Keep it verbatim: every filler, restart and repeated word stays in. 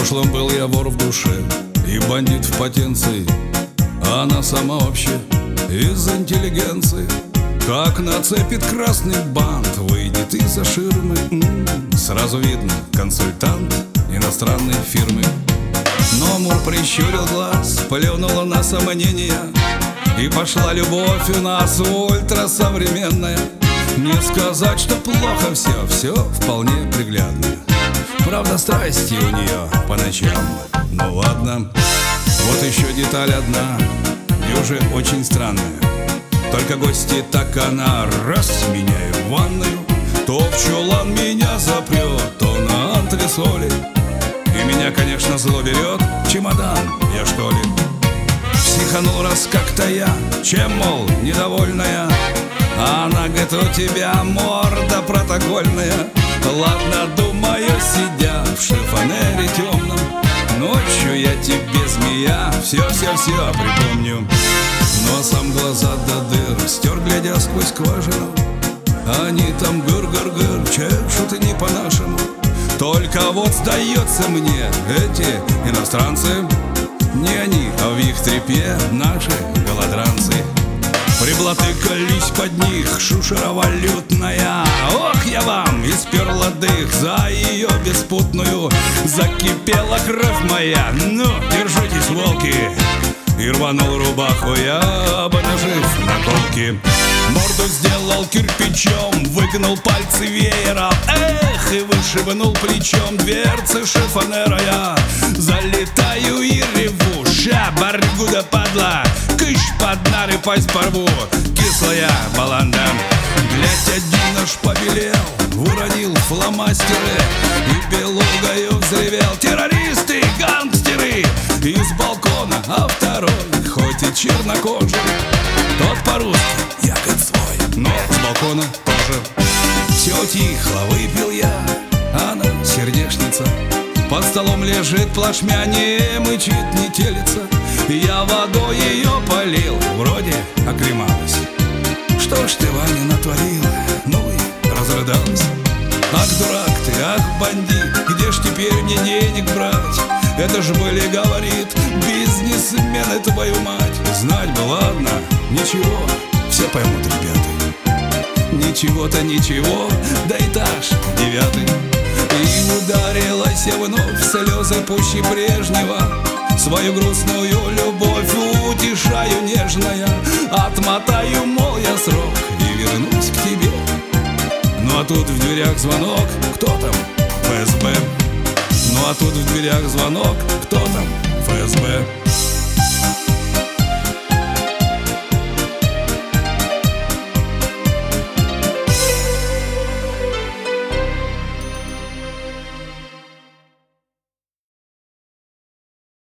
прошлом был я вор в душе и бандит в потенции, а она сама вообще из интеллигенции. Как нацепит красный бант, выйдет из-за ширмы, м-м, сразу видно, консультант иностранной фирмы. Но Мур прищурил глаз, плюнула на сомнения, и пошла любовь у нас ультрасовременная. Не сказать, что плохо все, все вполне приглядно. Правда, страсти у нее по ночам, ну ладно. Вот еще деталь одна, и уже очень странная. Только гости, так она раз меня и в ванную, то в чулан меня запрет, то на антресоли. И меня, конечно, зло берет, чемодан я что ли. Психанул раз как-то я, чем, мол, недовольная. А она говорит, у тебя морда протокольная. Ладно, думаю, сидя в шифонере темном, ночью я тебе, змея, все-все-все припомню. Носом глаза до дыр стер, глядя сквозь скважину. Они там гыр-гыр-гыр чешут и не по-нашему. Только вот сдается мне, эти иностранцы не они, а в их трепе наши голодранцы. Приблатыкались под них, шушера валютная. Ох, я вам исперла дых за ее беспутную. Закипела кровь моя, ну, держитесь, волки. И рванул рубаху я, обнажив наколки. Морду сделал кирпичом, выгнул пальцы веером. Эх, и вышибнул плечом дверцы шифонера я. Залетаю и реву, ща, баргуда падла, кыш под нары пасть порву, кислая баланда. Глядь, один аж побелел, уронил фломастеры и белугою взревел: террористы, гангстеры! Из балкона, а второй, хоть и чернокожий, тот по-русски, ягод свой, но с балкона тоже. Все тихо, выпил я, она сердечница. Под столом лежит плашмя, не мычит, не телится. Я водой ее полил, вроде оклемалась. Что ж ты, Ваня, натворила? Ну и разрыдалась. Ах, дурак ты, ах, бандит, где ж теперь мне денег брать? Это ж были, говорит, бизнесмены, твою мать. Знать бы, ладно, ничего, все поймут, ребята. Ничего-то ничего, да этаж девятый. И ударилась я вновь, слезы пуще прежнего. Свою грустную любовь утешаю нежная. Отмотаю, мол, я срок и вернусь к тебе. Ну а тут в дверях звонок, кто там? ФСБ. Ну а тут в дверях звонок, кто там? ФСБ.